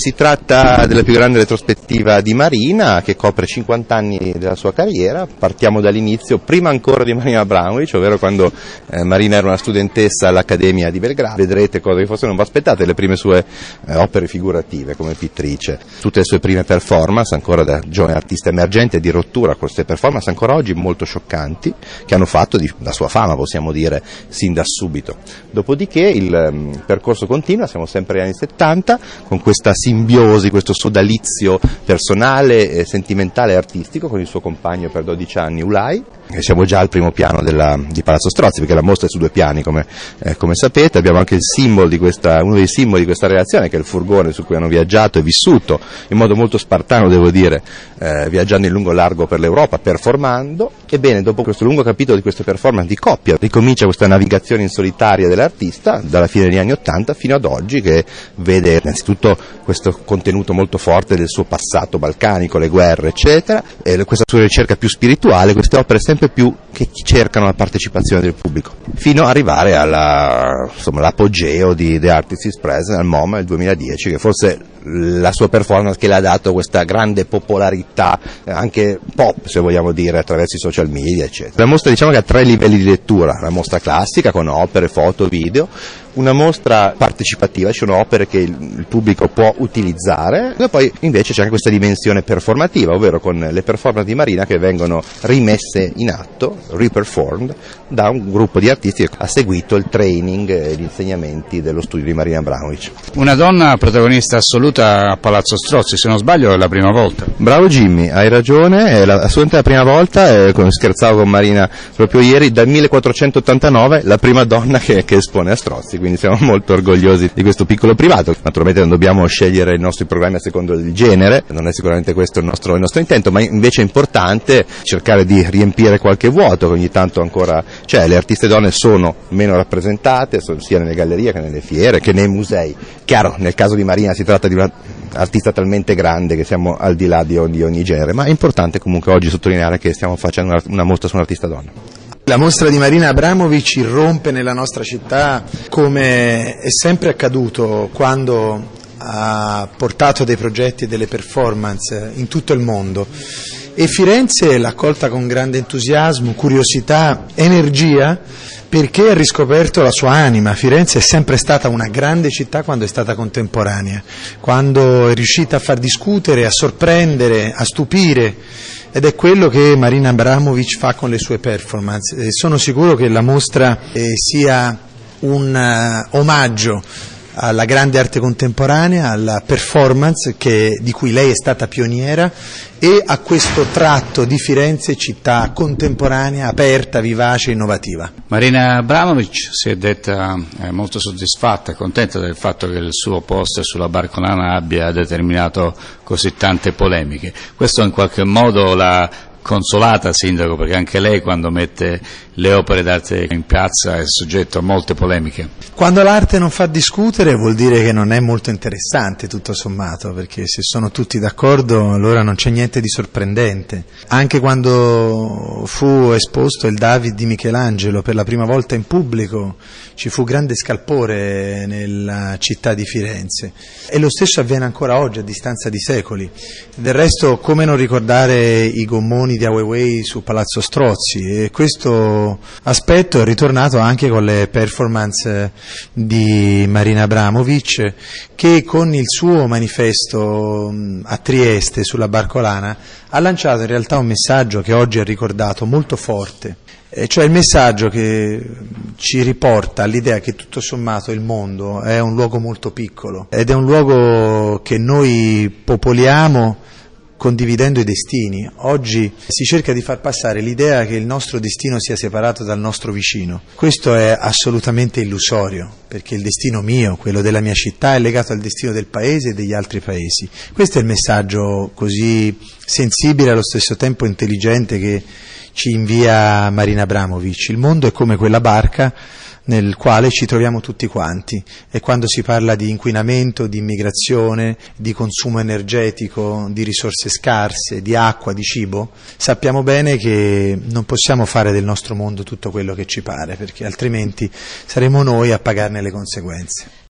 si tratta della più grande retrospettiva di Marina, che copre 50 anni della sua carriera. Partiamo dall'inizio, prima ancora di Marina Abramovic, ovvero quando Marina era una studentessa all'Accademia di Belgrado. Vedrete cose che forse non vi aspettate, le prime sue opere figurative come pittrice, tutte le sue prime performance, ancora da giovane artista emergente, di rottura, queste performance ancora oggi molto scioccanti, che hanno fatto la sua fama, possiamo dire, sin da subito. Dopodiché il percorso continua, siamo sempre negli anni 70, con questa simbiosi, questo sodalizio personale, sentimentale e artistico con il suo compagno per 12 anni Ulay. E siamo già al primo piano di Palazzo Strozzi, perché la mostra è su 2 piani, come sapete. Abbiamo anche uno dei simboli di questa relazione, che è il furgone su cui hanno viaggiato e vissuto in modo molto spartano, devo dire, viaggiando in lungo e largo per l'Europa, performando. Ebbene, dopo questo lungo capitolo di queste performance di coppia, ricomincia questa navigazione in solitaria dell'artista, dalla fine degli anni '80 fino ad oggi, che vede innanzitutto questo contenuto molto forte del suo passato balcanico, le guerre, eccetera, e questa sua ricerca più spirituale, queste opere sempre più che cercano la partecipazione del pubblico, fino ad arrivare all'apogeo di The Artist is Present al MoMA nel 2010, che forse la sua performance che le ha dato questa grande popolarità, anche pop se vogliamo dire, attraverso i social media, eccetera. La mostra, diciamo, che ha 3 livelli di lettura: la mostra classica con opere, foto, video, una mostra partecipativa, ci sono opere che il pubblico può utilizzare, e poi invece c'è anche questa dimensione performativa, ovvero con le performance di Marina che vengono rimesse in atto, reperformed, da un gruppo di artisti che ha seguito il training e gli insegnamenti dello studio di Marina Abramovic. Una donna protagonista assoluta a Palazzo Strozzi, se non sbaglio è la prima volta. Bravo Jimmy, hai ragione, è assolutamente la prima volta, scherzavo con Marina proprio ieri, dal 1489 la prima donna che espone a Strozzi, quindi siamo molto orgogliosi di questo piccolo privato. Naturalmente non dobbiamo scegliere i nostri programmi a secondo del genere, non è sicuramente questo il nostro intento, ma invece è importante cercare di riempire qualche vuoto che ogni tanto ancora c'è. Le artiste donne sono meno rappresentate, sia nelle gallerie che nelle fiere che nei musei. Chiaro, nel caso di Marina si tratta di una artista talmente grande che siamo al di là di ogni genere, ma è importante comunque oggi sottolineare che stiamo facendo una mostra su un'artista donna. La mostra di Marina Abramovic irrompe nella nostra città come è sempre accaduto quando ha portato dei progetti e delle performance in tutto il mondo, e Firenze l'ha accolta con grande entusiasmo, curiosità, energia, perché ha riscoperto la sua anima. Firenze è sempre stata una grande città quando è stata contemporanea, quando è riuscita a far discutere, a sorprendere, a stupire, ed è quello che Marina Abramovic fa con le sue performance. E sono sicuro che la mostra sia un omaggio alla grande arte contemporanea, alla performance di cui lei è stata pioniera, e a questo tratto di Firenze, città contemporanea, aperta, vivace, innovativa. Marina Abramovic si è detta molto soddisfatta e contenta del fatto che il suo post sulla Barcolana abbia determinato così tante polemiche. Questo in qualche modo l'ha consolata, sindaco, perché anche lei quando mette le opere d'arte in piazza è soggetto a molte polemiche. Quando l'arte non fa discutere vuol dire che non è molto interessante, tutto sommato, perché se sono tutti d'accordo allora non c'è niente di sorprendente. Anche quando fu esposto il David di Michelangelo per la prima volta in pubblico ci fu grande scalpore nella città di Firenze, e lo stesso avviene ancora oggi a distanza di secoli. Del resto, come non ricordare i gommoni di Ai Weiwei su Palazzo Strozzi, e questo aspetto è ritornato anche con le performance di Marina Abramovic, che con il suo manifesto a Trieste sulla Barcolana ha lanciato in realtà un messaggio che oggi è ricordato molto forte, cioè il messaggio che ci riporta all'idea che tutto sommato il mondo è un luogo molto piccolo ed è un luogo che noi popoliamo condividendo i destini. Oggi si cerca di far passare l'idea che il nostro destino sia separato dal nostro vicino. Questo è assolutamente illusorio, perché il destino mio, quello della mia città, è legato al destino del paese e degli altri paesi. Questo è il messaggio così sensibile e allo stesso tempo intelligente che ci invia Marina Abramovic. Il mondo è come quella barca nel quale ci troviamo tutti quanti, e quando si parla di inquinamento, di immigrazione, di consumo energetico, di risorse scarse, di acqua, di cibo, sappiamo bene che non possiamo fare del nostro mondo tutto quello che ci pare, perché altrimenti saremo noi a pagarne le conseguenze.